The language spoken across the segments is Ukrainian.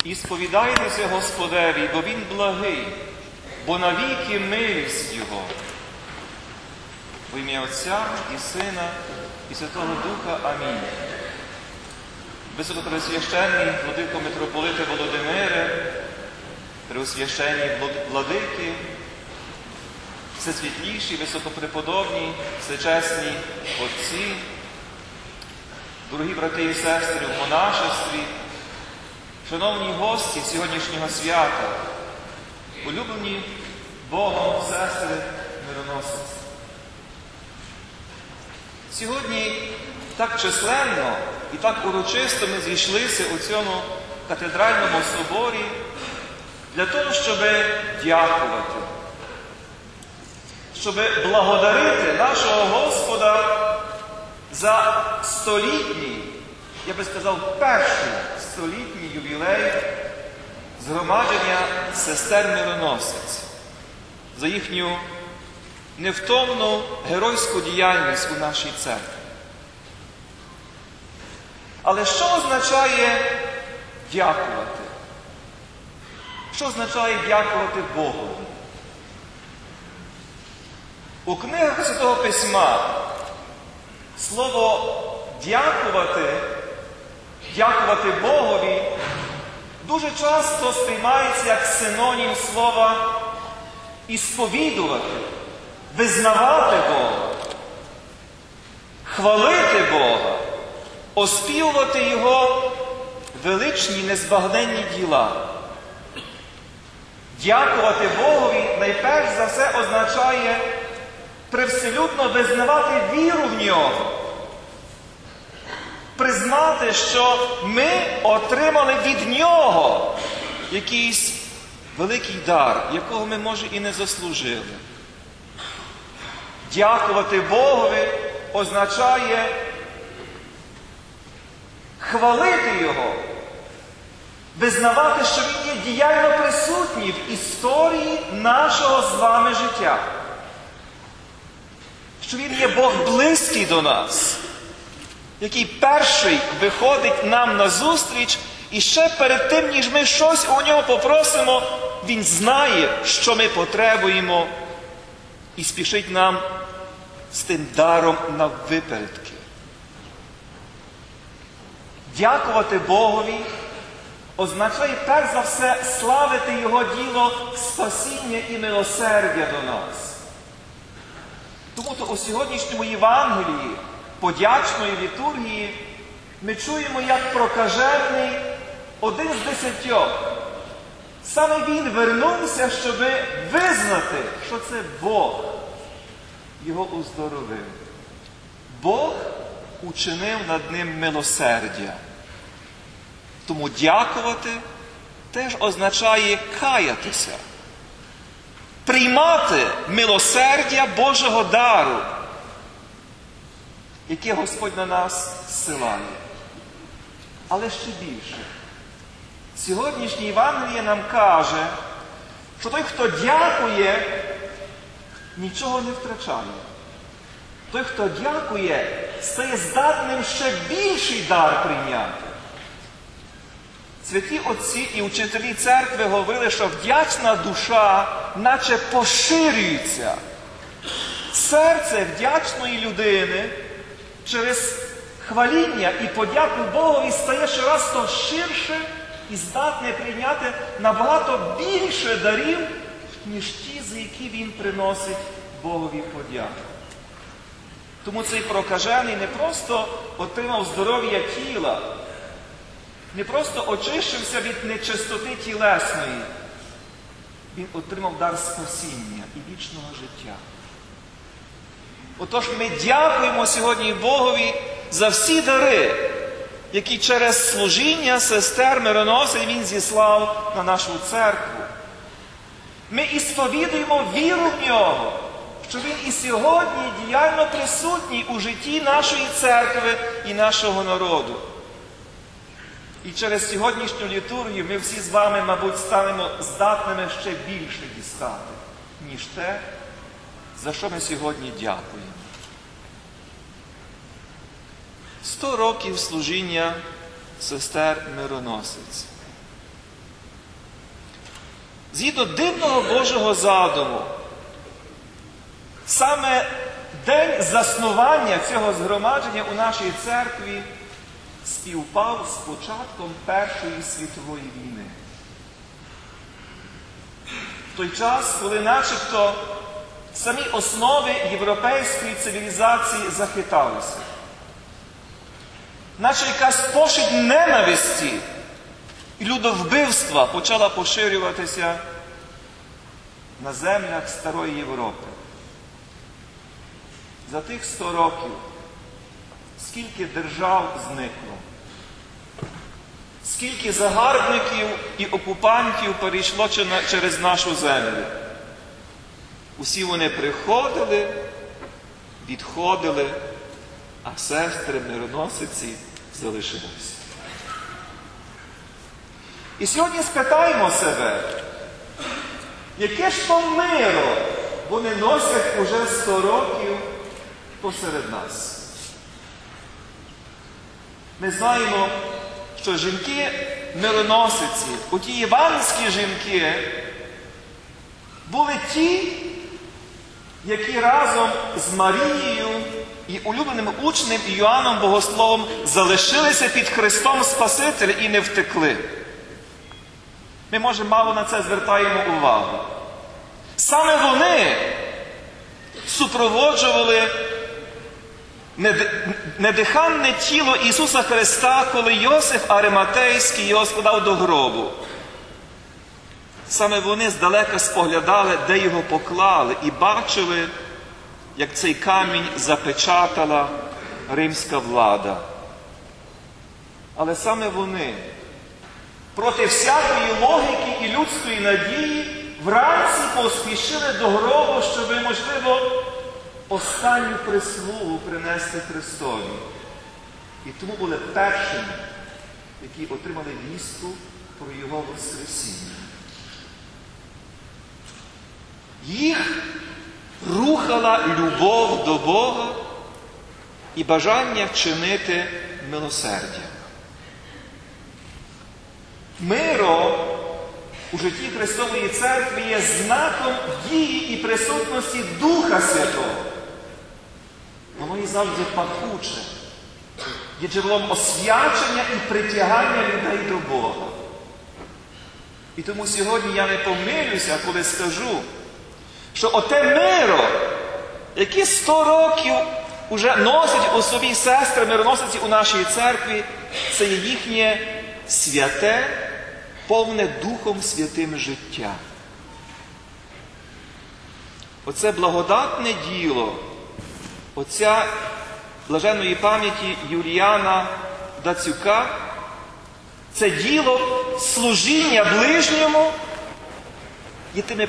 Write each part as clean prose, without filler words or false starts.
І сповідайтеся Господеві, бо Він благий, бо навіки милість Його. В ім'я Отця і Сина і Святого Духа. Амінь. Високопреосвященні владико митрополите Володимире, преосвященні владики, всесвітліші, високопреподобні, всечесні отці, дорогі брати і сестри в монашестві, шановні гості сьогоднішнього свята, улюблені Богом сестри мироносиці. Сьогодні так численно і так урочисто ми зійшлися у цьому катедральному соборі для того, щоб дякувати, щоб благодарити нашого Господа за столітній, я би сказав, перший столітній ювілей згромадження сестер мироносиць, за їхню невтомну геройську діяльність у нашій церкві. Але що означає дякувати? Що означає дякувати Богові? У книгах Святого Письма слово дякувати Богові дуже часто сприймається як синонім слова «ісповідувати», визнавати Бога, хвалити Бога, оспівувати Його величні, незбагненні діла. Дякувати Богові найперш за все означає привселюдно визнавати віру в Нього, признати, що ми отримали від Нього якийсь великий дар, якого ми, може, і не заслужили. Дякувати Богові означає хвалити Його, визнавати, що Він є діяльно присутній в історії нашого з вами життя. Що Він є Бог близький до нас, який перший виходить нам назустріч, і ще перед тим, ніж ми щось у Нього попросимо, Він знає, що ми потребуємо, і спішить нам з тим даром наввипередки. Дякувати Богові означає перш за все славити Його діло спасіння і милосердя до нас. Тому-то у сьогоднішньому Євангелії, подячної літургії, ми чуємо, як прокажений один з 10. Саме він вернувся, щоб визнати, що це Бог його уздоровив. Бог учинив над ним милосердя. Тому дякувати теж означає каятися, приймати милосердя Божого дару, яке Господь на нас зсилає. Але ще більше. Сьогоднішнє Євангеліє нам каже, що той, хто дякує, нічого не втрачає. Той, хто дякує, стає здатним ще більший дар прийняти. Святі отці і учителі церкви говорили, що вдячна душа наче поширюється. Серце вдячної людини через хваління і подяку Богові стає щораз то ширше і здатне прийняти набагато більше дарів, ніж ті, за які він приносить Богові подяку. Тому цей прокажений не просто отримав здоров'я тіла, не просто очищився від нечистоти тілесної, він отримав дар спасіння і вічного життя. Отож, ми дякуємо сьогодні Богові за всі дари, які через служіння сестер мироносиць Він зіслав на нашу церкву. Ми ісповідуємо віру в Нього, що Він і сьогодні діяльно присутній у житті нашої церкви і нашого народу. І через сьогоднішню літургію ми всі з вами, мабуть, станемо здатними ще більше дістати, ніж те, за що ми сьогодні дякуємо. 100 років служіння сестер мироносиць. згідно дивного Божого задуму, саме день заснування цього згромадження у нашій церкві співпав з початком Першої світової війни. В той час, коли начебто самі основи європейської цивілізації захиталися, наче якась пошить ненависті і людовбивства почала поширюватися на землях Старої Європи. За тих 100 років скільки держав зникло, скільки загарбників і окупантів перейшло через нашу землю. Усі вони приходили, відходили, а сестри-мироносиці залишилися. І сьогодні спитаємо себе, яке ж то миро вони носять уже 100 років посеред нас. Ми знаємо, що жінки-мироносиці, оті євангельські жінки, були ті, які разом з Марією і улюбленим учнем Йоанном Богословом залишилися під Христом Спасителя і не втекли. Ми, може, мало на це звертаємо увагу. Саме вони супроводжували недиханне тіло Ісуса Христа, коли Йосиф Ариматейський його складав до гробу. Саме вони здалека споглядали, де його поклали, і бачили, як цей камінь запечатала римська влада. Але саме вони проти всякої логіки і людської надії вранці поспішили до гробу, щоб, можливо, останню прислугу принести Христові. І тому були першими, які отримали вістку про Його Воскресіння. Їх рухала любов до Бога і бажання вчинити милосердя. Миро у житті Христової Церкви є знаком дії і присутності Духа Святого. Воно є завжди пахуче, є джерелом освячення і притягання людей до Бога. І тому сьогодні я не помилюся, коли скажу, що оте миро, яке 100 років уже носять у собі сестри мироносиці у нашій церкві, це є їхнє святе, повне Духом Святим життя. Оце благодатне діло отця блаженної пам'яті Юліана Дацюка, це діло служіння ближньому є тими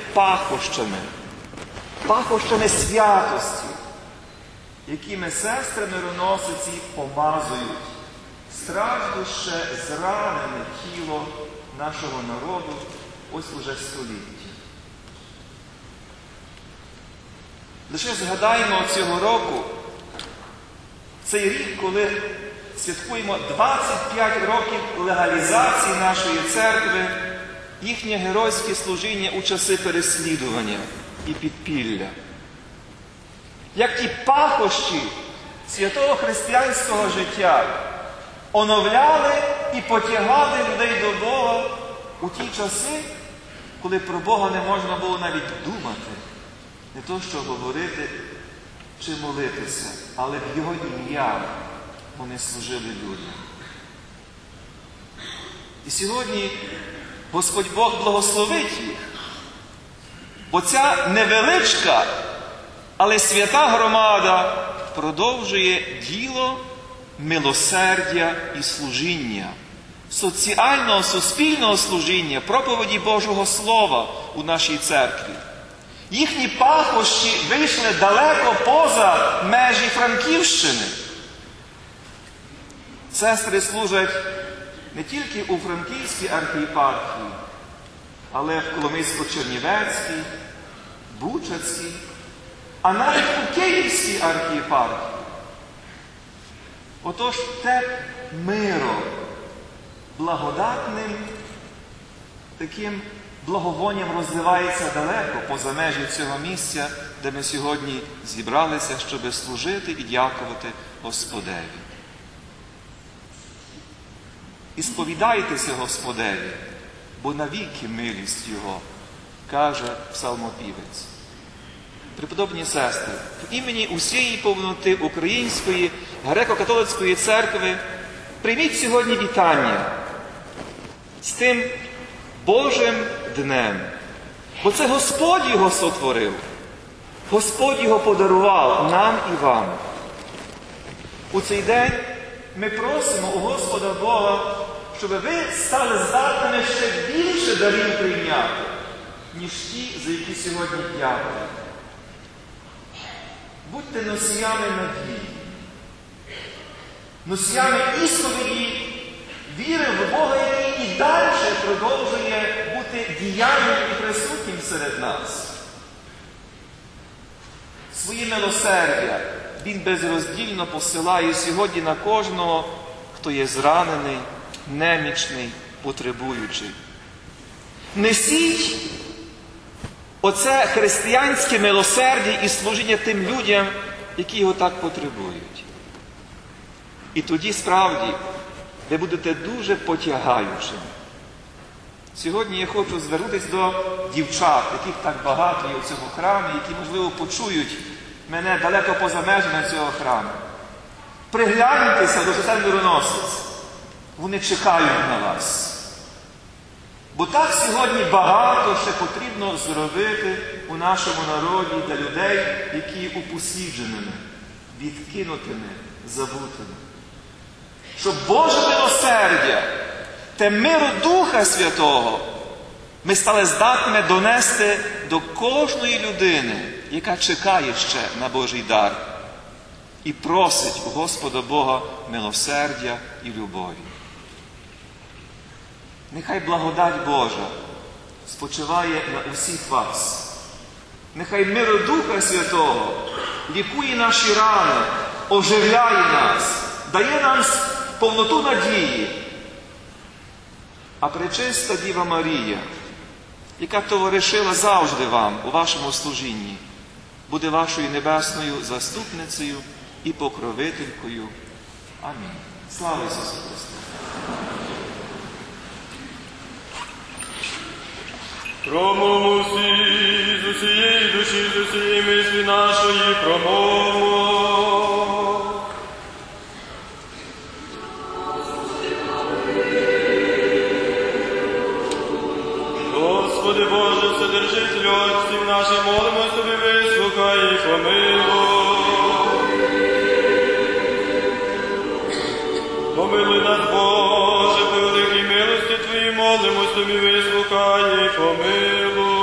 пахощами святості, якими сестри мироносиці помазують страждуще, зранене тіло нашого народу ось уже століття. Лише згадаємо цього року, цей рік, коли святкуємо 25 років легалізації нашої церкви, їхнє геройське служіння у часи переслідування і підпілля. Як ті пахощі святого християнського життя оновляли і потягали людей до Бога у ті часи, коли про Бога не можна було навіть думати, не то що говорити чи молитися, але в Його ім'я вони служили людям. І сьогодні Господь Бог благословить їх, бо ця невеличка, але свята громада продовжує діло милосердя і служіння, соціального, суспільного служіння, проповіді Божого Слова у нашій церкві. Їхні пахощі вийшли далеко поза межі Франківщини. Сестри служать не тільки у Франківській архієпархії, але в Коломийсько-Чернівецькій, Бучацькій, а навіть у Київській архієпархії. Отож, те миро благодатним таким благовонням розливається далеко поза межі цього місця, де ми сьогодні зібралися, щоб служити і дякувати Господеві. І сповідайтеся Господеві, бо навіки милість Його, каже псалмопівець. Преподобні сестри, в імені усієї повноти Української греко-католицької церкви прийміть сьогодні вітання з тим Божим днем. Бо це Господь його сотворив. Господь його подарував нам і вам. У цей день ми просимо у Господа Бога, щоб ви стали здатними ще більше дарів прийняти, ніж ті, за які сьогодні дякуємо. Будьте носіями надії, носіями ісповіді, віри в Бога, який і далі продовжує бути діяльним і присутнім серед нас. Свої милосердя Він безроздільно посилає сьогодні на кожного, хто є зранений, немічний, потребуючий. Несіть оце християнське милосердя і служіння тим людям, які його так потребують. І тоді, справді, ви будете дуже потягаючими. Сьогодні я хочу звернутися до дівчат, яких так багато є у цьому храмі, які, можливо, почують мене далеко поза межами цього храму. Пригляньтеся до сестер мироносиць. Вони чекають на вас. Бо так сьогодні багато ще потрібно зробити у нашому народі для людей, які упослідженими, відкинутими, забутими. Щоб Боже милосердя, те миру Духа Святого ми стали здатними донести до кожної людини, яка чекає ще на Божий дар і просить у Господа Бога милосердя і любові. Нехай благодать Божа спочиває на усіх вас. Нехай миру Духа Святого лікує наші рани, оживляє нас, дає нам повноту надії. А пречиста Діва Марія, яка товаришила завжди вам у вашому служінні, буде вашою небесною заступницею і покровителькою. Амінь. Слава Ісусу Христу! Промовмо всі, з усієї душі, з усієї мислі нашої, промовмо. Господи Боже, Вседержителю отців наших, молимо Тобі, вислухай і помилуй. Помилуй нас, Боже, по великій милості Твоїй, молимо Тобі, вислухай і помилуй.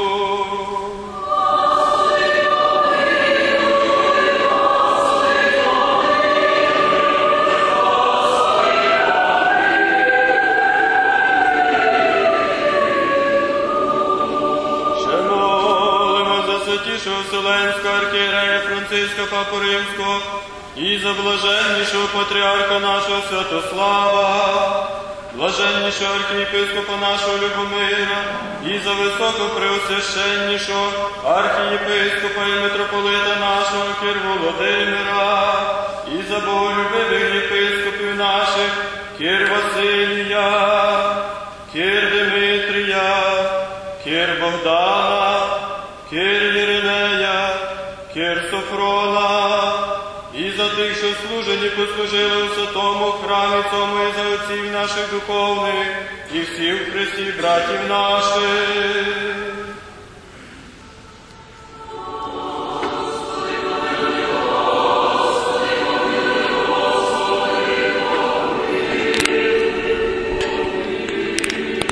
Святішого Вселенського архієрея Франциска Папу Римського і за блаженнішого патріарха нашого Святослава, блаженнішого архієпископа нашого Любомира і за високопреосвященнішого архієпископа і митрополита нашого Кир Володимира і за боголюбивих єпископів наших Кир Василія, Кир Димитрія, Кир Богдана, Кир Єринея, Кир Софрона, і за тих, що служені послужили у святому храмі цьому, і за отців наших духовних, і всіх в Христі братів наших.